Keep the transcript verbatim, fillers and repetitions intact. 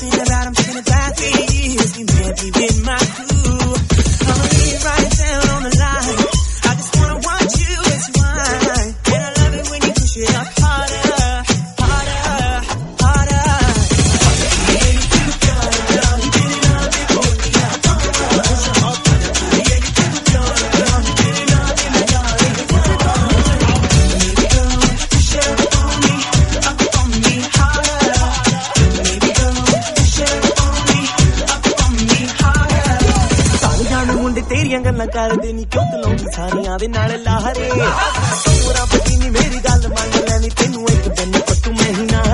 thinking about, I'm thinking about this. You may be with my crew. I'ma lay it right down on the line. I just wanna watch you as you whine. And I love it when you push it up harder, harder, harder. Yeah, you do the blood, blood. You did it all before me. I push it up, push it up. Yeah, you do the blood, blood. You did it all in my yard. Baby girl, push it up on me, up on me harder. Baby girl, push it up on me, up on me harder. सारे जाने मुंडे तेरियां गल्लां करदे नी क्यों तलाउंदी सारियां दे नाल लाहरे। तोरा पती नी मेरी गल मन लैनी तेनू एक दिन पट्टू मैं ही ना